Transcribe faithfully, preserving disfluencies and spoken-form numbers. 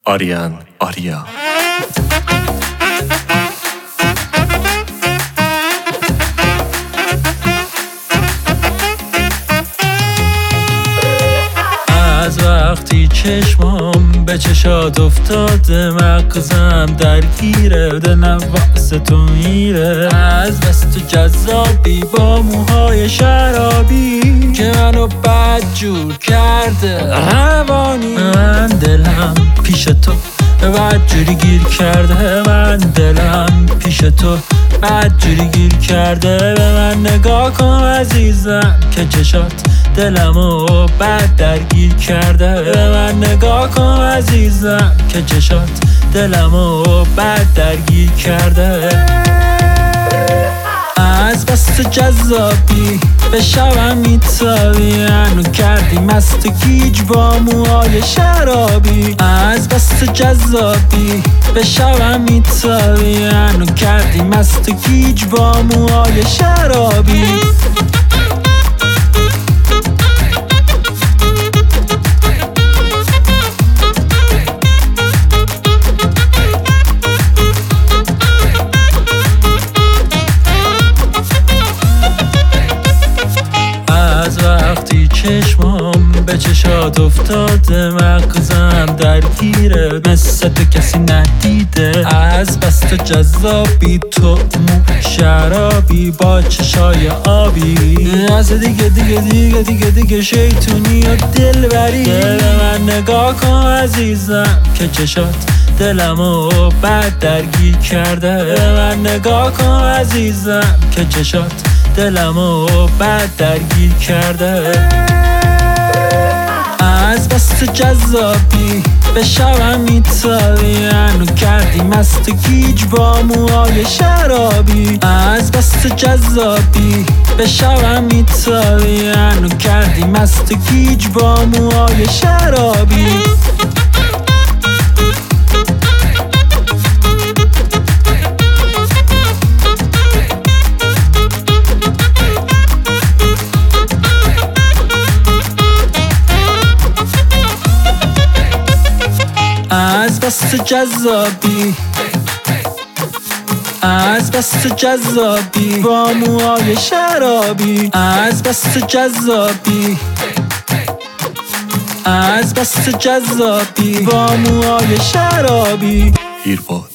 آریان آریا. از وقتی چشمام به چشات افتاده، مغزم درگیره، دلم واسه تو میره. از بس تو جذابی با موهای شرابی که منو بدجور کرده. روانی من دلم پیش تو بدجوری گیر کرده. من دلم پیش تو بدجوری گیر کرده. به من نگاه کن عزیزم که چشات دلمو بد درگیر کرده. به من نگاه کن عزیزم که چشات دلمو بد درگیر کرده. از بس جذابی به شبم میتابی، انو کردی مست گیج با موهای شرابی. از بس جذابی به شبم میتابی، انو کردی مست گیج با موهای شرابی. وقتی چشمام به چشات افتاده، مغزم درگیره، مثل تو کسی ندیده. از بس تو جذابی، تو مو شرابی با چشای آبی. از دیگه دیگه دیگه دیگه دیگه شیطونی و دل بری. دل من نگاه کن عزیزم که چشات دلمو بد درگیر کرده. به من نگاه کن عزیزم که چشات دلمو بد درگیر کرده. از بس جذابی به شبم میتابی، انو کردی مست گیج با موهای شرابی. از بس جذابی به شبم میتابی، انو کردی مست گیج با موهای شرابی. از بس جذابی، از بس جذابی با موهای شرابی. از بس جذابی، از بس جذابی با موهای شرابی. ایرپاد